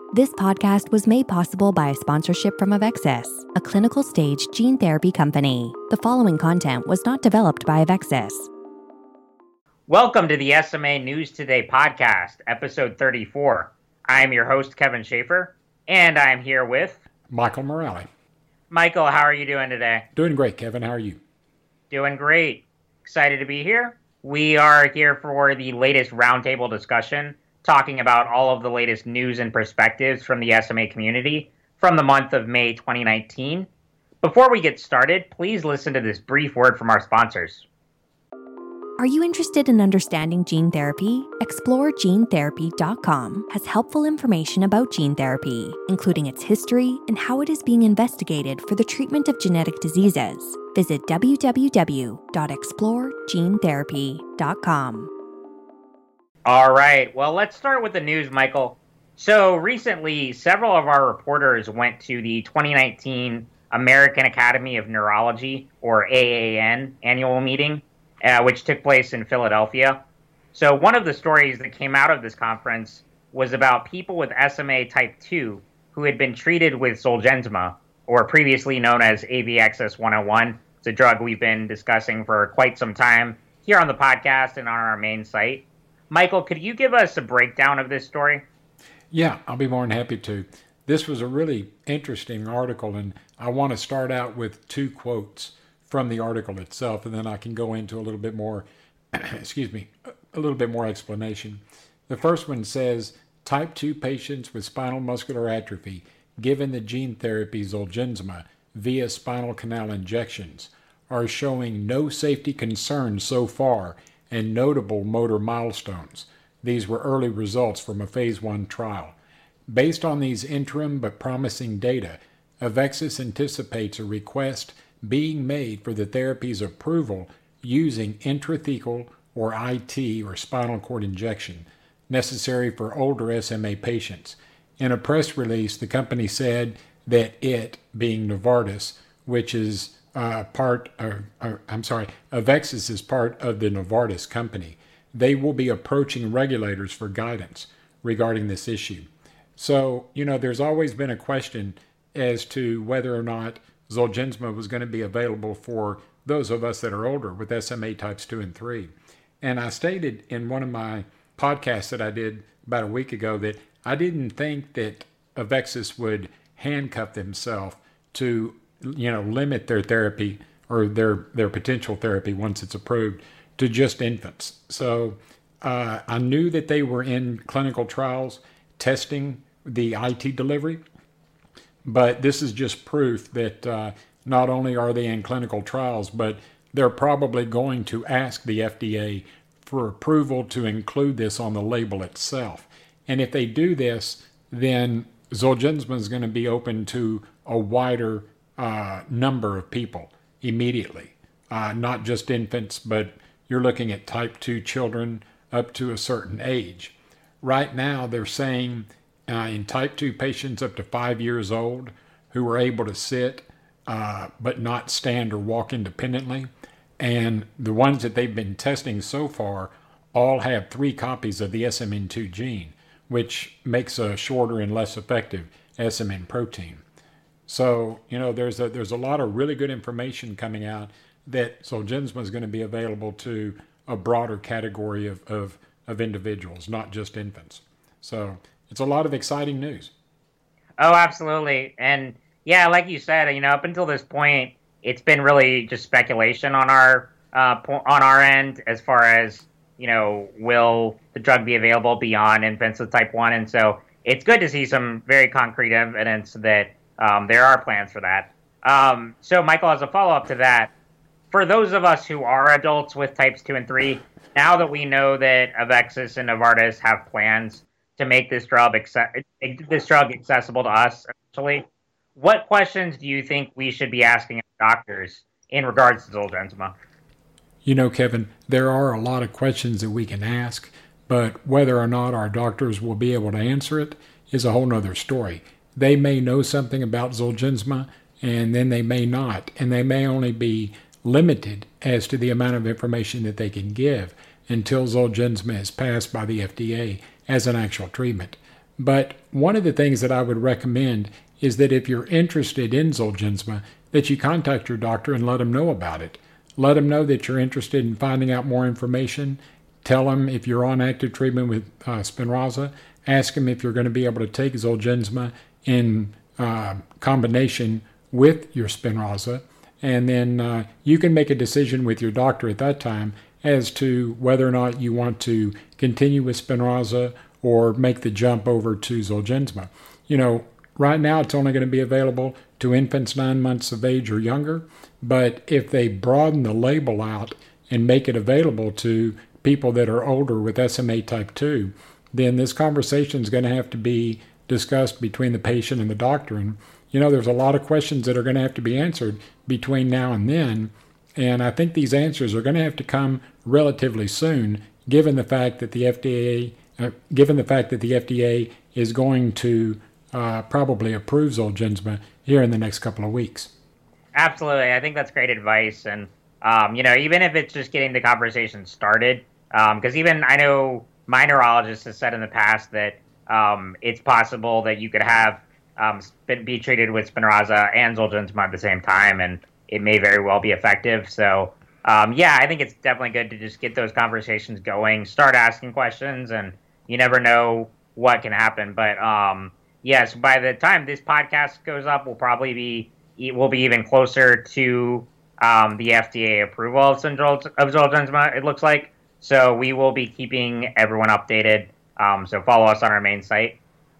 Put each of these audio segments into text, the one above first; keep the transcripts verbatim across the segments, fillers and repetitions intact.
This podcast was made possible by a sponsorship from Avexis, a clinical stage gene therapy company. The following content was not developed by Avexis. Welcome to the S M A News Today podcast, episode thirty-four. I am your host, Kevin Schaefer, and I am here with Michael Morale. Michael, how are you doing today? Doing great, Kevin. How are you? Doing great. Excited to be here. We are here for the latest roundtable discussion, talking about all of the latest news and perspectives from the S M A community from the month of May twenty nineteen. Before we get started, please listen to this brief word from our sponsors. Are you interested in understanding gene therapy? explore gene therapy dot com has helpful information about gene therapy, including its history and how it is being investigated for the treatment of genetic diseases. Visit w w w dot explore gene therapy dot com. All right, well, let's start with the news, Michael. So recently, several of our reporters went to the twenty nineteen American Academy of Neurology, or A A N, annual meeting, uh, which took place in Philadelphia. So one of the stories that came out of this conference was about people with S M A type two who had been treated with Zolgensma, or previously known as A V X S one oh one. It's a drug we've been discussing for quite some time here on the podcast and on our main site. Michael, could you give us a breakdown of this story? Yeah, I'll be more than happy to. This was a really interesting article, and I want to start out with two quotes from the article itself, and then I can go into a little bit more, excuse me, a little bit more explanation. The first one says, type two patients with spinal muscular atrophy given the gene therapy Zolgensma via spinal canal injections are showing no safety concerns so far and notable motor milestones. These were early results from a phase one trial. Based on these interim but promising data, Avexis anticipates a request being made for the therapy's approval using intrathecal or I T or spinal cord injection necessary for older S M A patients. In a press release, the company said that it, being Novartis, which is Uh, part, uh, uh, I'm sorry, Avexis is part of the Novartis company. They will be approaching regulators for guidance regarding this issue. So, you know, there's always been a question as to whether or not Zolgensma was going to be available for those of us that are older with S M A types two and three. And I stated in one of my podcasts that I did about a week ago that I didn't think that Avexis would handcuff themselves to you know, limit their therapy or their, their potential therapy once it's approved to just infants. So uh, I knew that they were in clinical trials testing the I T delivery, but this is just proof that uh, not only are they in clinical trials, but they're probably going to ask the F D A for approval to include this on the label itself. And if they do this, then Zolgensma is going to be open to a wider Uh, number of people immediately, uh, not just infants, but you're looking at type two children up to a certain age. Right now, they're saying uh, in type two patients up to five years old who are able to sit uh, but not stand or walk independently, and the ones that they've been testing so far all have three copies of the S M N two gene, which makes a shorter and less effective S M N protein. So, you know, there's a there's a lot of really good information coming out that Zolgensma is going to be available to a broader category of, of, of individuals, not just infants. So it's a lot of exciting news. Oh, absolutely. And yeah, like you said, you know, up until this point, it's been really just speculation on our uh, po- on our end as far as, you know, will the drug be available beyond infants with type one? And so it's good to see some very concrete evidence that Um, there are plans for that. Um, so, Michael, as a follow-up to that, for those of us who are adults with types two and three, now that we know that Avexis and Novartis have plans to make this drug acce- this drug accessible to us, essentially, what questions do you think we should be asking doctors in regards to Zolgensma? You know, Kevin, there are a lot of questions that we can ask, but whether or not our doctors will be able to answer it is a whole nother story. They may know something about Zolgensma, and then they may not, and they may only be limited as to the amount of information that they can give until Zolgensma is passed by the F D A as an actual treatment. But one of the things that I would recommend is that if you're interested in Zolgensma, that you contact your doctor and let them know about it. Let them know that you're interested in finding out more information. Tell them if you're on active treatment with uh, Spinraza. Ask them if you're going to be able to take Zolgensma in uh, combination with your Spinraza. And then uh, you can make a decision with your doctor at that time as to whether or not you want to continue with Spinraza or make the jump over to Zolgensma. You know, right now it's only going to be available to infants nine months of age or younger, but if they broaden the label out and make it available to people that are older with S M A type two, then this conversation is going to have to be discussed between the patient and the doctor. And, you know, there's a lot of questions that are going to have to be answered between now and then, and I think these answers are going to have to come relatively soon, given the fact that the F D A Uh, given the fact that the F D A is going to uh, probably approve Zolgensma here in the next couple of weeks. Absolutely. I think that's great advice. And, um, you know, even if it's just getting the conversation started, because um, even I know my neurologist has said in the past that um, it's possible that you could have um, be treated with Spinraza and Zolgensma at the same time, and it may very well be effective. So, um, yeah, I think it's definitely good to just get those conversations going, start asking questions, and you never know what can happen. But um, yes, by the time this podcast goes up, we'll probably be we'll be even closer to um, the F D A approval of Zolgensma, it looks like. So we will be keeping everyone updated. Um, so follow us on our main site.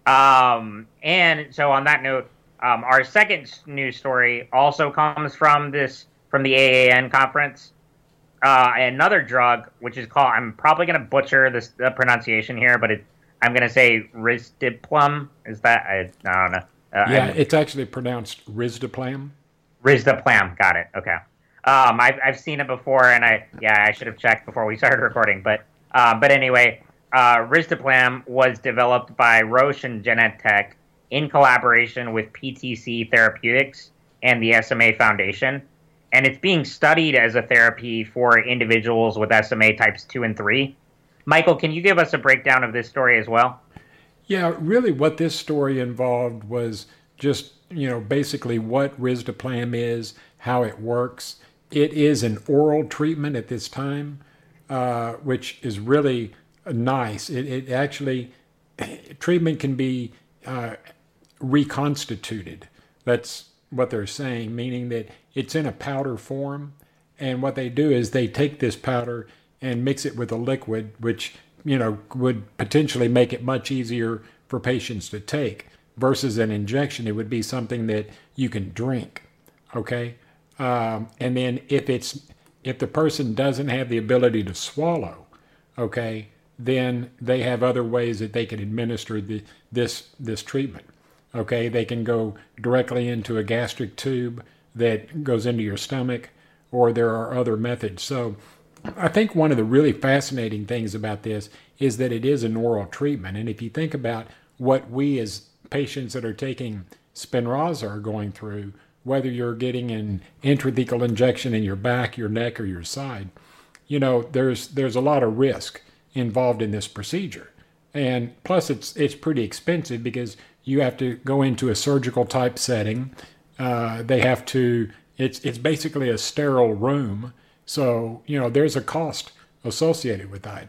Um, and so on that note, um, our second news story also comes from this from the A A N conference. Uh, another drug, which is called, I'm probably going to butcher this, the pronunciation here, but it, I'm going to say Risdiplam. Is that, I, I don't know. Uh, yeah, I'm, it's actually pronounced Risdiplam. Risdiplam, got it, okay. Um, I've, I've seen it before, and I, yeah, I should have checked before we started recording, but, uh, but anyway, uh, Risdiplam was developed by Roche and Genentech in collaboration with P T C Therapeutics and the S M A Foundation. And it's being studied as a therapy for individuals with S M A types two and three. Michael, can you give us a breakdown of this story as well? Yeah, really what this story involved was just, you know, basically what Risdiplam is, how it works. It is an oral treatment at this time, uh, which is really nice. It, it actually, treatment can be uh, reconstituted. That's what they're saying, meaning that it's in a powder form, and what they do is they take this powder and mix it with a liquid, which, you know, would potentially make it much easier for patients to take versus an injection. It would be something that you can drink, okay? Um, and then if it's if the person doesn't have the ability to swallow, okay, then they have other ways that they can administer the, this this treatment. Okay, they can go directly into a gastric tube that goes into your stomach, or there are other methods. So I think one of the really fascinating things about this is that it is an oral treatment. And if you think about what we as patients that are taking Spinraza are going through, whether you're getting an intrathecal injection in your back, your neck, or your side, you know, there's there's a lot of risk involved in this procedure. And plus it's it's pretty expensive because you have to go into a surgical type setting. Uh, they have to, it's it's basically a sterile room. So, you know, there's a cost associated with that.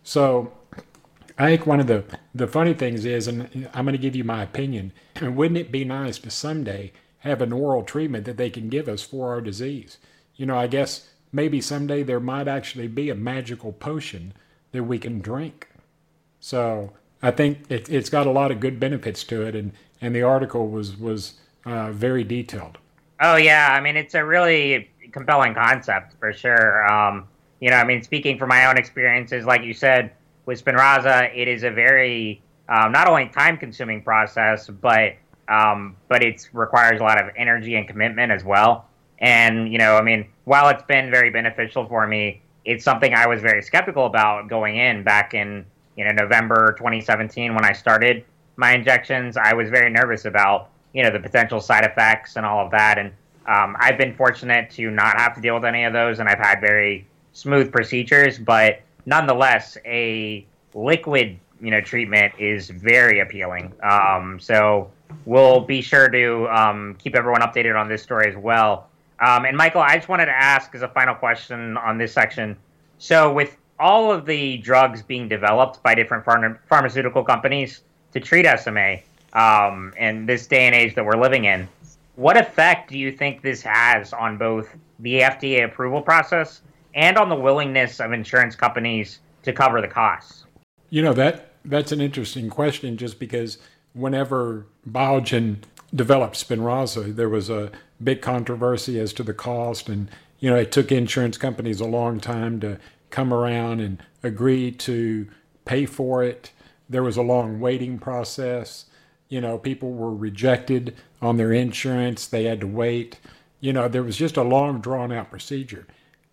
So I think one of the, the funny things is, and I'm going to give you my opinion, wouldn't it be nice to someday have an oral treatment that they can give us for our disease? You know, I guess maybe someday there might actually be a magical potion that we can drink. So I think it, it's got a lot of good benefits to it, and, and the article was, was uh, very detailed. Oh, yeah. I mean, it's a really compelling concept for sure. Um, you know, I mean, speaking from my own experiences, like you said, with Spinraza, it is a very um, not only time-consuming process, but um, but it requires a lot of energy and commitment as well. And, you know, I mean, while it's been very beneficial for me, it's something I was very skeptical about going in back in, you know, November twenty seventeen when I started my injections. I was very nervous about, you know, the potential side effects and all of that. And um, I've been fortunate to not have to deal with any of those, and I've had very smooth procedures. But nonetheless, a liquid you know, treatment is very appealing. Um, so we'll be sure to um, keep everyone updated on this story as well. Um, and Michael, I just wanted to ask as a final question on this section. So with all of the drugs being developed by different pharma- pharmaceutical companies to treat S M A, um, in this day and age that we're living in, what effect do you think this has on both the F D A approval process and on the willingness of insurance companies to cover the costs? You know, that that's an interesting question, just because whenever Biogen developed Spinraza, there was a big controversy as to the cost. And, you know, it took insurance companies a long time to come around and agree to pay for it. There was a long waiting process. You know, people were rejected on their insurance. They had to wait. You know, there was just a long, drawn-out procedure.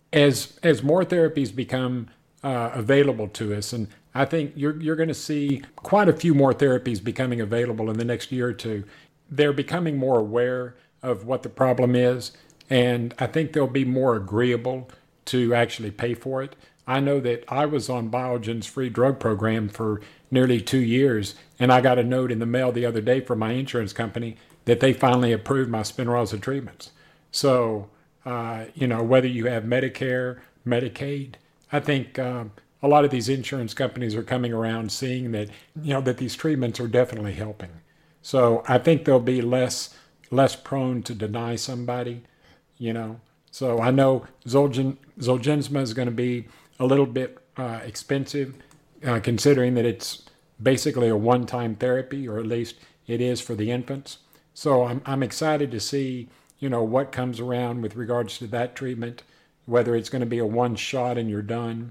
As as more therapies become uh, available to us, and I think you're you're going to see quite a few more therapies becoming available in the next year or two. They're becoming more aware of what the problem is, and I think they'll be more agreeable to actually pay for it. I know that I was on Biogen's free drug program for nearly two years, and I got a note in the mail the other day from my insurance company that they finally approved my Spinraza treatments. So, uh, you know, whether you have Medicare, Medicaid, I think um, a lot of these insurance companies are coming around seeing that, you know, that these treatments are definitely helping. So I think they'll be less less prone to deny somebody, you know. So I know Zolgen, Zolgensma is going to be a little bit uh, expensive, uh, considering that it's basically a one-time therapy, or at least it is for the infants. So I'm I'm excited to see, you know, what comes around with regards to that treatment, whether it's going to be a one shot and you're done.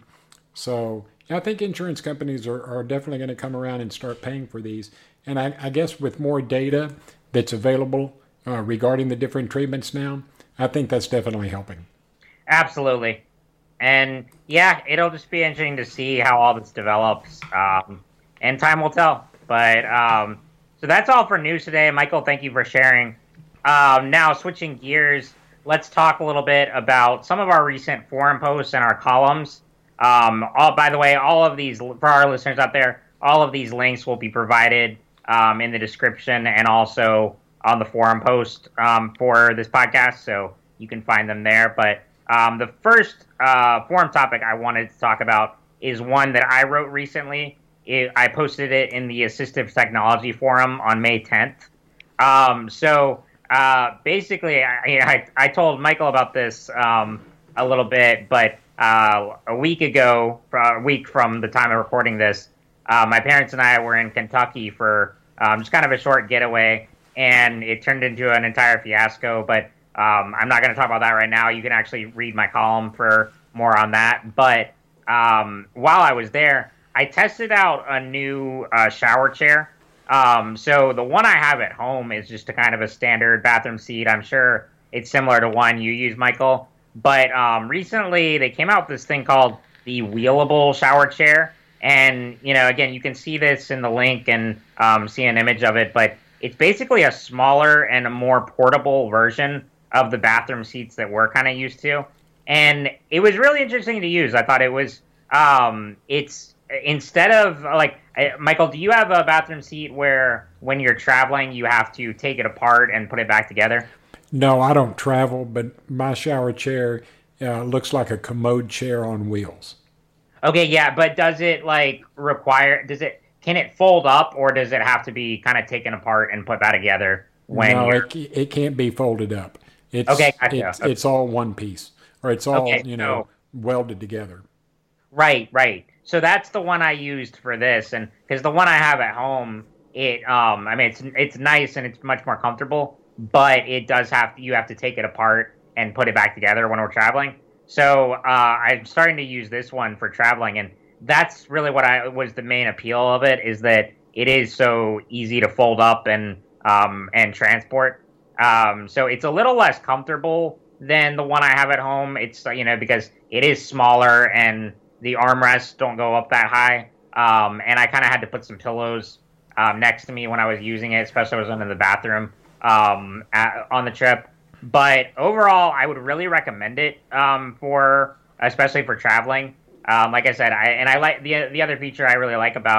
So yeah, I think insurance companies are, are definitely going to come around and start paying for these. And I, I guess with more data that's available uh, regarding the different treatments now, I think that's definitely helping. Absolutely. And yeah, it'll just be interesting to see how all this develops. Um, and time will tell. But um, so that's all for news today. Michael, thank you for sharing. Um, now, switching gears, let's talk a little bit about some of our recent forum posts and our columns. Um, all, by the way, all of these, for our listeners out there, all of these links will be provided um, in the description and also on the forum post um, for this podcast, so you can find them there. But um, the first uh, forum topic I wanted to talk about is one that I wrote recently. It, I posted it in the Assistive Technology Forum on May tenth. Um, so uh, basically, I, I, I told Michael about this um, a little bit, but uh, a week ago, a week from the time of recording this, uh, my parents and I were in Kentucky for um, just kind of a short getaway, and it turned into an entire fiasco. But um, I'm not going to talk about that right now. You can actually read my column for more on that. But um, while I was there, I tested out a new uh, shower chair. Um, so the one I have at home is just a kind of a standard bathroom seat. I'm sure it's similar to one you use, Michael. But um, recently they came out with this thing called the wheelable shower chair. And, you know, again, you can see this in the link and um, see an image of it. But it's basically a smaller and a more portable version of the bathroom seats that we're kind of used to. And it was really interesting to use. I thought it was, um, it's, instead of, like, Michael, do you have a bathroom seat where when you're traveling, you have to take it apart and put it back together? No, I don't travel, but my shower chair uh, looks like a commode chair on wheels. Okay, yeah, but does it, like, require, does it, can it fold up, or does it have to be kind of taken apart and put back together when no, you're... it, it can't be folded up. It's, okay, gotcha. it's, it's all one piece, or it's all, okay, you know, so, welded together. Right, right. So that's the one I used for this, and because the one I have at home, it, um, I mean, it's it's nice and it's much more comfortable, but it does have to, you have to take it apart and put it back together when we're traveling. So uh, I'm starting to use this one for traveling, and that's really what I was the main appeal of it, is that it is so easy to fold up and um, and transport. Um, so it's a little less comfortable than the one I have at home. It's, you know, because it is smaller and the armrests don't go up that high. Um, and I kind of had to put some pillows um, next to me when I was using it, especially when I was in the bathroom um, at, on the trip. But overall, I would really recommend it um, for, especially for traveling. Um, like I said, I and I like the the other feature I really like about it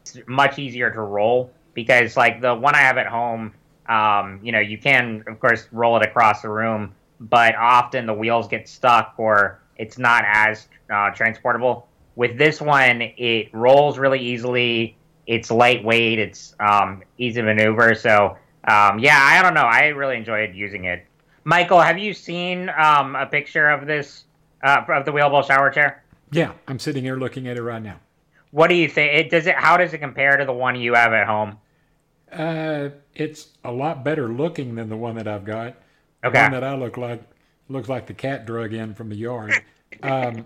much easier to roll because like the one I have at home, um, you know, you can of course roll it across the room, but often the wheels get stuck or it's not as uh, transportable. With this one, it rolls really easily. It's lightweight. It's um, easy to maneuver. So um, yeah, I don't know. I really enjoyed using it. Michael, have you seen um, a picture of this uh, of the wheelable shower chair? Yeah, I'm sitting here looking at it right now. What do you think? It does it. How does it compare to the one you have at home? Uh, it's a lot better looking than the one that I've got. The Okay. one that I look like looks like the cat drug in from the yard. Um,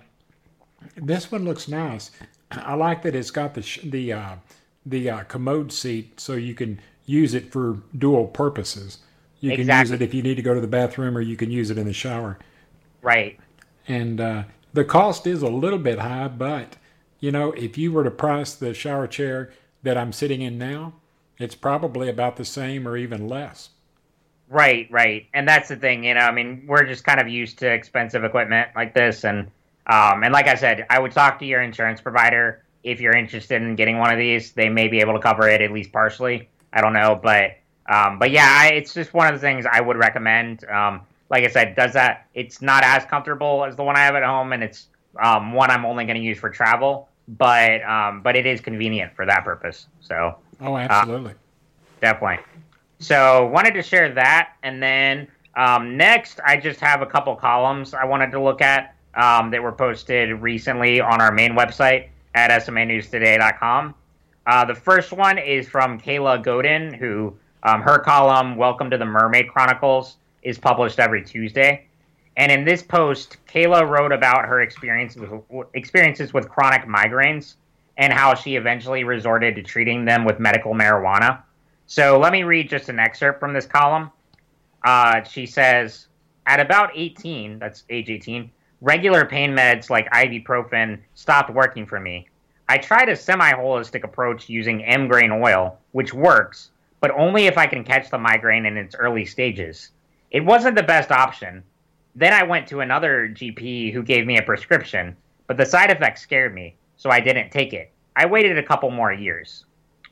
this one looks nice. I like that it's got the sh- the uh, the uh, commode seat, so you can use it for dual purposes. You can Exactly. use it if you need to go to the bathroom, or you can use it in the shower. Right. And uh, the cost is a little bit high, but you know, if you were to price the shower chair that I'm sitting in now, it's probably about the same or even less. Right, right. And that's the thing, you know, I mean, we're just kind of used to expensive equipment like this. And, um, and like I said, I would talk to your insurance provider if you're interested in getting one of these. They may be able to cover it at least partially. I don't know. But, um, but yeah, I, it's just one of the things I would recommend. Um, like I said, does that, it's not as comfortable as the one I have at home. And it's um, one I'm only going to use for travel. But, um, but it is convenient for that purpose. So. Oh, absolutely. Uh, definitely. So wanted to share that, and then um, next I just have a couple columns I wanted to look at um, that were posted recently on our main website at S M A news today dot com. Uh, the first one is from Kayla Godin, who um, her column "Welcome to the Mermaid Chronicles" is published every Tuesday, and in this post, Kayla wrote about her experiences with, experiences with chronic migraines and how she eventually resorted to treating them with medical marijuana. So let me read just an excerpt from this column. Uh, she says, at about eighteen, that's age eighteen, regular pain meds like ibuprofen stopped working for me. I tried a semi-holistic approach using M-grain oil, which works, but only if I can catch the migraine in its early stages. It wasn't the best option. Then I went to another G P who gave me a prescription, but the side effects scared me, so I didn't take it. I waited a couple more years.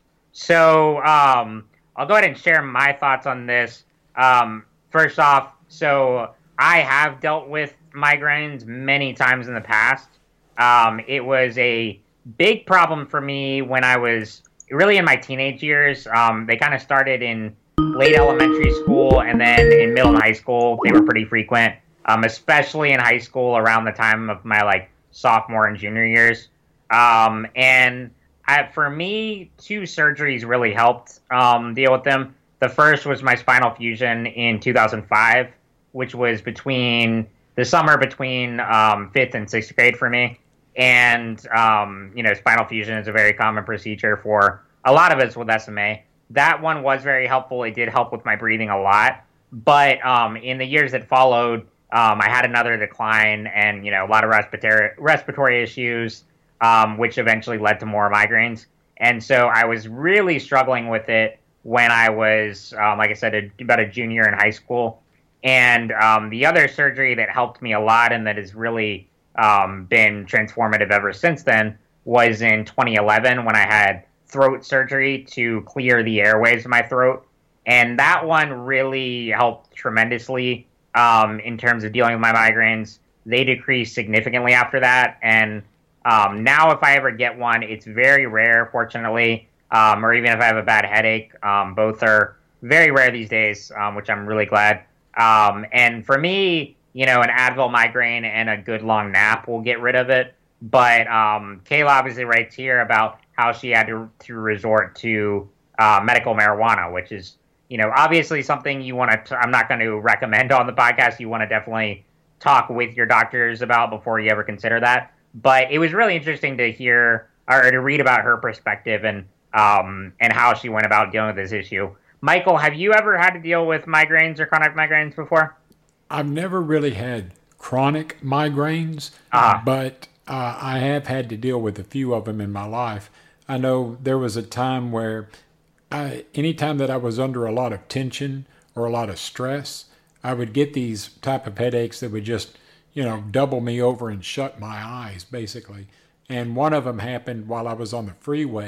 So um, I'll go ahead and share my thoughts on this. Um, first off, so I have dealt with migraines many times in the past. Um, it was a big problem for me when I was really in my teenage years. Um, they kind of started in late elementary school, and then in middle and high school, they were pretty frequent, um, especially in high school around the time of my like sophomore and junior years. Um, and I, for me, two surgeries really helped um, deal with them. The first was my spinal fusion in two thousand five, which was between the summer between um, fifth and sixth grade for me. And, um, you know, spinal fusion is a very common procedure for a lot of us with S M A. That one was very helpful. It did help with my breathing a lot. But um, in the years that followed, um, I had another decline and, you know, a lot of respiratory respiratory issues, um, which eventually led to more migraines. And so I was really struggling with it when I was, um, like I said, a, about a junior in high school. And um, the other surgery that helped me a lot and that has really um, been transformative ever since then was in twenty eleven when I had throat surgery to clear the airways of my throat. And that one really helped tremendously um, in terms of dealing with my migraines. They decreased significantly after that. And um, now if I ever get one, it's very rare, fortunately, um, or even if I have a bad headache. Um, both are very rare these days, um, which I'm really glad. Um, and for me, you know, an Advil migraine and a good long nap will get rid of it. But um, Kayla obviously writes here about how she had to, to resort to uh, medical marijuana, which is, you know, obviously something you want to, I'm not going to recommend on the podcast. You want to definitely talk with your doctors about before you ever consider that. But it was really interesting to hear or to read about her perspective and um, and how she went about dealing with this issue. Michael, have you ever had to deal with migraines or chronic migraines before? I've never really had chronic migraines, uh-huh. but uh, I have had to deal with a few of them in my life. I know there was a time where I, anytime that I was under a lot of tension or a lot of stress, I would get these type of headaches that would just, you know, double me over and shut my eyes, basically. And one of them happened while I was on the freeway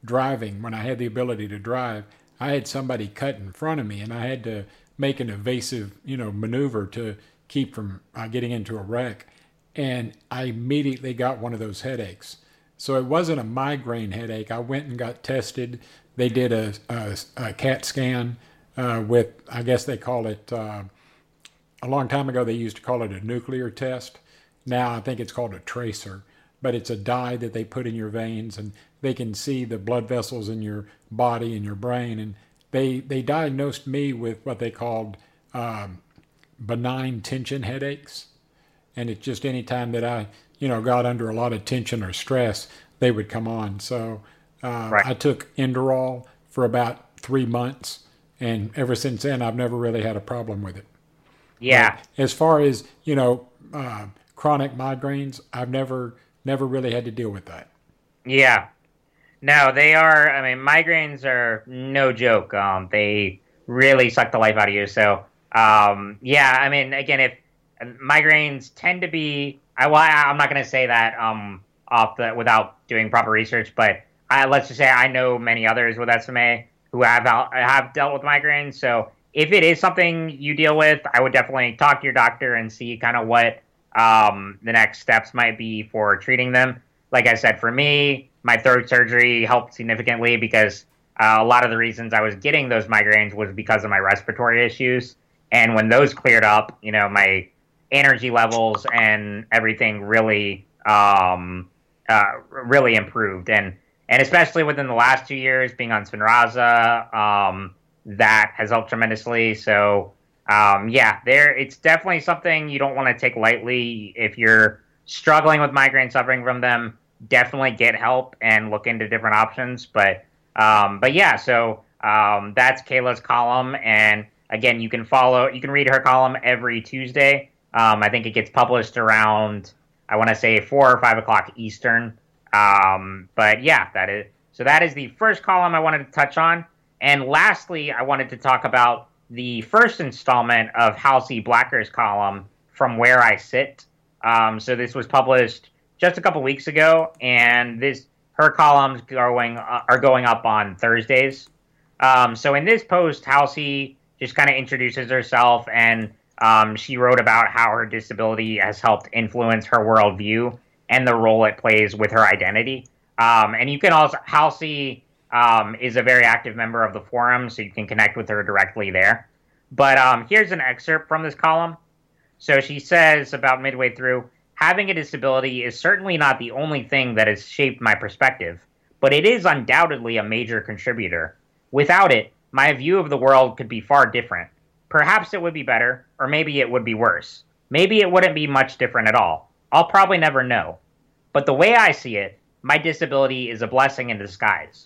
driving, when I had the ability to drive, I had somebody cut in front of me, and I had to make an evasive, you know, maneuver to keep from uh, getting into a wreck. And I immediately got one of those headaches. So it wasn't a migraine headache. I went and got tested. They did a, a, a CAT scan uh, with, I guess they call it, uh, a long time ago they used to call it a nuclear test. Now I think it's called a tracer. But it's a dye that they put in your veins, and they can see the blood vessels in your body and your brain. And they, they diagnosed me with what they called um, benign tension headaches. And it's just any time that I, you know, got under a lot of tension or stress, they would come on. So uh, right. I took Inderal for about three months, and ever since then, I've never really had a problem with it. Yeah. But as far as, you know, uh, chronic migraines, I've never, never really had to deal with that. Yeah. No, they are, I mean, migraines are no joke. Um, they really suck the life out of you. So, um, yeah, I mean, again, if migraines tend to be, I, well, I'm not going to say that um, off the without doing proper research, but I, let's just say I know many others with S M A who have have dealt with migraines. So if it is something you deal with, I would definitely talk to your doctor and see kind of what um, the next steps might be for treating them. Like I said, for me, my throat surgery helped significantly because uh, a lot of the reasons I was getting those migraines was because of my respiratory issues. And when those cleared up, you know, my energy levels and everything really, um, uh, really improved. And, and especially within the last two years being on Spinraza, um, that has helped tremendously. So, um, yeah, there, it's definitely something you don't want to take lightly. If you're struggling with migraine, suffering from them, definitely get help and look into different options. But, um, but yeah, so, um, that's Kayla's column. And again, you can follow, you can read her column every Tuesday. Um, I think it gets published around, I want to say four or five o'clock Eastern. Um, but yeah, that is, so that is the first column I wanted to touch on. And lastly, I wanted to talk about the first installment of Halsey Blacker's column, From Where I Sit. Um, so this was published just a couple weeks ago, and this, her columns going, uh, are going up on Thursdays. Um, so in this post, Halsey just kind of introduces herself, and Um, she wrote about how her disability has helped influence her worldview and the role it plays with her identity. Um, and you can also, Halsey um, is a very active member of the forum, so you can connect with her directly there. But um, here's an excerpt from this column. So she says about midway through, having a disability is certainly not the only thing that has shaped my perspective, but it is undoubtedly a major contributor. Without it, my view of the world could be far different. Perhaps it would be better, or maybe it would be worse. Maybe it wouldn't be much different at all. I'll probably never know. But the way I see it, my disability is a blessing in disguise.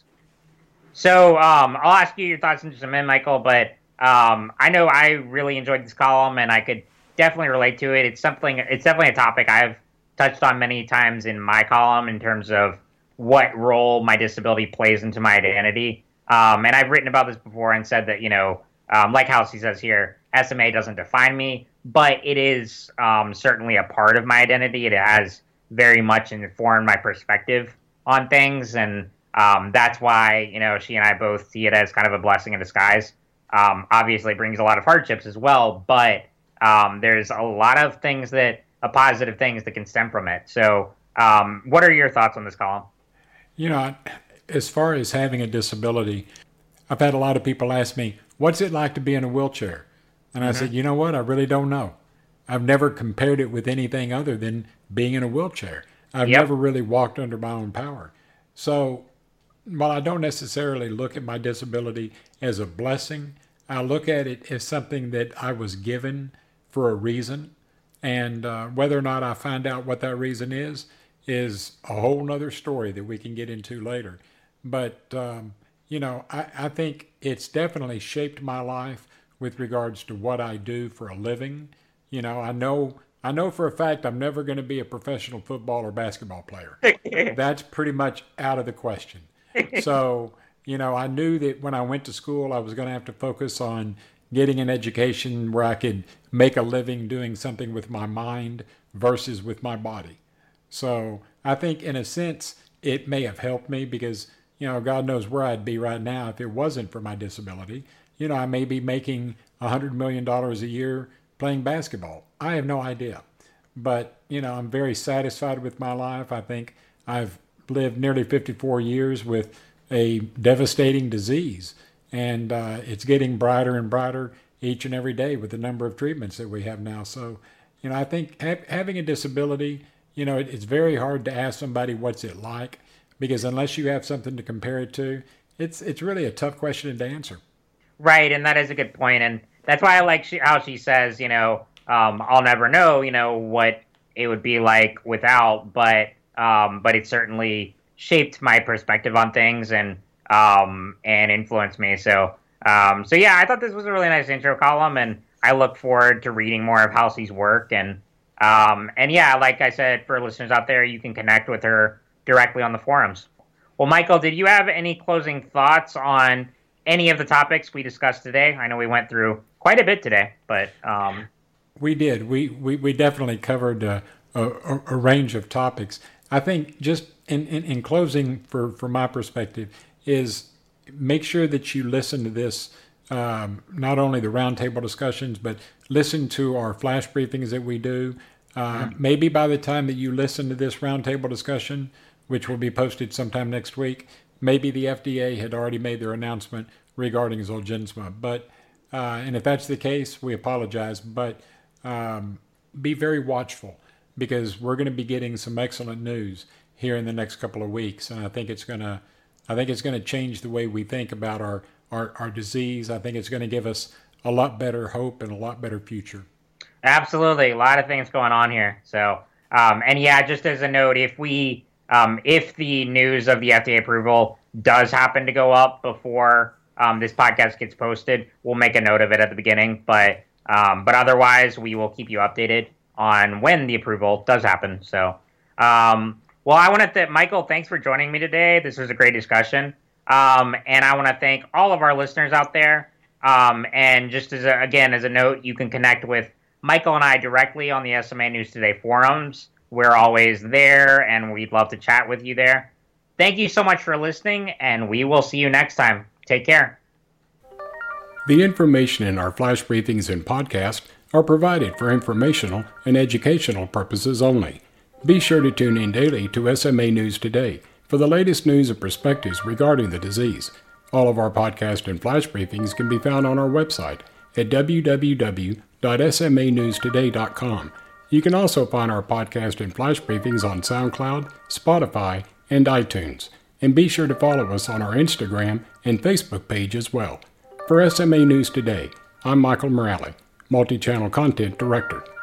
So um, I'll ask you your thoughts in just a minute, Michael, but um, I know I really enjoyed this column, and I could definitely relate to it. It's something. It's definitely a topic I've touched on many times in my column in terms of what role my disability plays into my identity. Um, and I've written about this before and said that, you know, Um, like Halsey says here, S M A doesn't define me, but it is um, certainly a part of my identity. It has very much informed my perspective on things, and um, that's why, you know, she and I both see it as kind of a blessing in disguise. Um, obviously, it brings a lot of hardships as well, but um, there's a lot of things that, uh, positive things that can stem from it. So um, what are your thoughts on this column? You know, as far as having a disability, I've had a lot of people ask me, what's it like to be in a wheelchair? And I mm-hmm. said, you know what? I really don't know. I've never compared it with anything other than being in a wheelchair. I've yep. never really walked under my own power. So while I don't necessarily look at my disability as a blessing, I look at it as something that I was given for a reason. And uh, whether or not I find out what that reason is, is a whole nother story that we can get into later. But, um, you know, I, I think it's definitely shaped my life with regards to what I do for a living. You know, I know I know for a fact I'm never going to be a professional football or basketball player. That's pretty much out of the question. So, you know, I knew that when I went to school, I was going to have to focus on getting an education where I could make a living doing something with my mind versus with my body. So I think in a sense, it may have helped me because, you know, God knows where I'd be right now if it wasn't for my disability. You know, I may be making one hundred million dollars a year playing basketball. I have no idea. But, you know, I'm very satisfied with my life. I think I've lived nearly fifty-four years with a devastating disease. And uh, it's getting brighter and brighter each and every day with the number of treatments that we have now. So, you know, I think ha- having a disability, you know, it, it's very hard to ask somebody what's it like, because unless you have something to compare it to, it's it's really a tough question to answer. Right, and that is a good point, and that's why I like she, how she says, you know, um, I'll never know, you know, what it would be like without, but um, but it certainly shaped my perspective on things and um, and influenced me. So um, so yeah, I thought this was a really nice intro column, and I look forward to reading more of Halsey's work. And um, and yeah, like I said, for listeners out there, you can connect with her directly on the forums. Well, Michael, did you have any closing thoughts on any of the topics we discussed today? I know we went through quite a bit today, but um... we did. We, we we definitely covered a, a, a range of topics. I think just in, in, in closing, for, from my perspective, is make sure that you listen to this, um, not only the roundtable discussions, but listen to our flash briefings that we do. Uh, mm-hmm. Maybe by the time that you listen to this roundtable discussion, which will be posted sometime next week, maybe the F D A had already made their announcement regarding Zolgensma. But, uh, and if that's the case, we apologize, but um, be very watchful, because we're going to be getting some excellent news here in the next couple of weeks. And I think it's going to, I think it's going to change the way we think about our, our, our disease. I think it's going to give us a lot better hope and a lot better future. Absolutely. A lot of things going on here. So, um, and yeah, just as a note, if we, um, if the news of the F D A approval does happen to go up before um, this podcast gets posted, we'll make a note of it at the beginning. But, um, but otherwise, we will keep you updated on when the approval does happen. So, um, well, I want to thank Michael. Thanks for joining me today. This was a great discussion. Um, and I want to thank all of our listeners out there. Um, and just as a, again, as a note, you can connect with Michael and I directly on the S M A News Today forums. We're always there, and we'd love to chat with you there. Thank you so much for listening, and we will see you next time. Take care. The information in our flash briefings and podcast are provided for informational and educational purposes only. Be sure to tune in daily to S M A News Today for the latest news and perspectives regarding the disease. All of our podcast and flash briefings can be found on our website at w w w dot s m a news today dot com. You can also find our podcast and flash briefings on SoundCloud, Spotify, and iTunes. And be sure to follow us on our Instagram and Facebook page as well. For S M A News Today, I'm Michael Morale, Multi-Channel Content Director.